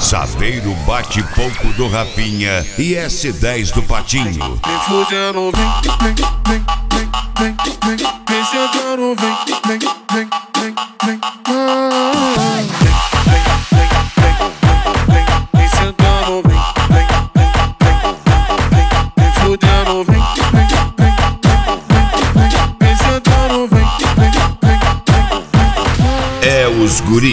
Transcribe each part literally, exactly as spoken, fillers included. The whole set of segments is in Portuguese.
Saveiro bate pouco do Rafinha e S dez do Patinho. Vem fudendo, vem, vem, vem, vem, vem, vem, vem sentando, vem, vem, vem, vem, vem, ah. Vem, vem, vem, vem, vem, vem sentando, vem, vem, vem, vem, vem, vem fudendo, vem, vem, vem, vem, vem, vem sentando, vem, vem, vem, vem, É os guri.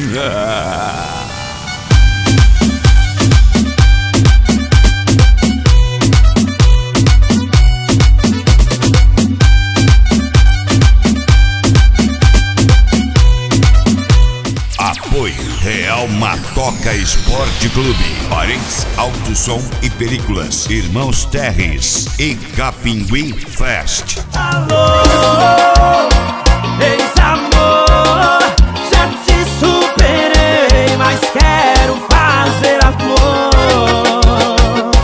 Apoio Real Matoca Esporte Clube, Parentes Alto Som e Películas, Irmãos Terres e Capinguim Fest. Alô, ex-amor, já te superei, mas quero fazer amor.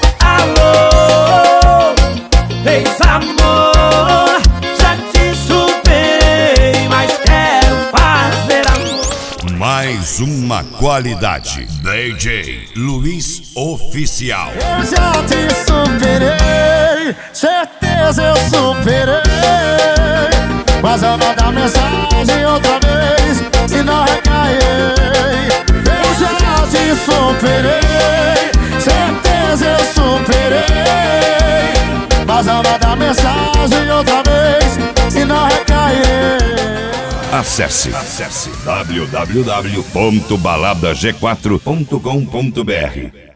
Alô, ex-amor, já te superei, mas quero fazer amor. Mais uma qualidade. D J Luiz Oficial. Eu já te superei, certeza eu superei, mas eu vou dar mensagem outra vez, se não recairei. Eu já te superei, certeza eu superei, mas eu vou dar mensagem outra vez, se não recairei. Acesse, acesse w w w ponto balada g quatro ponto com ponto b r.